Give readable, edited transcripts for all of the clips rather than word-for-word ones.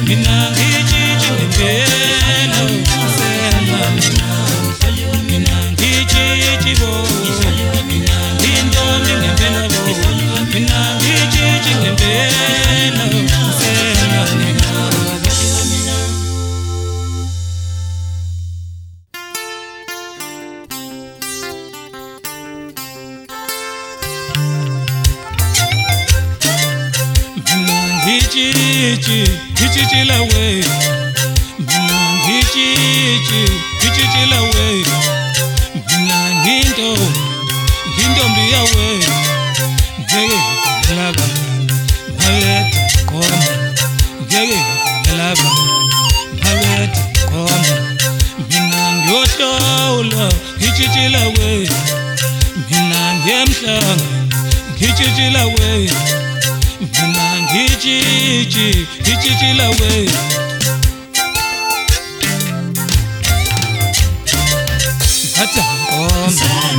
mina ngijiji ngempela mina ngijiji bo intombi ngempela bo mina ngijiji ngempela Gijiji la way, gijiji la way, gindo mbiya way, gege laba, malet koma, gege laba, malet koma, binangyotola, gijiji la way, binangyemhlanga, gijiji la way. Gijiji la way. Bata om,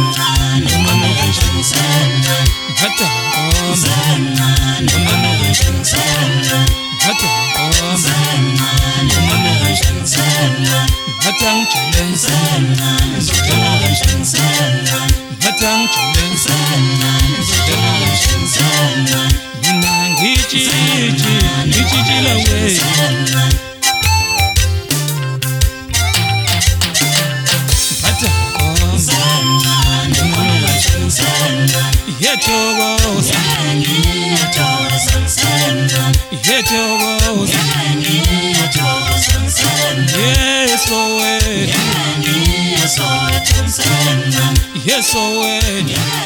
bata om, bata om, batang chuleng, batang chuleng. Gijiji la way. Bata om, yetogo, yes oh yes oh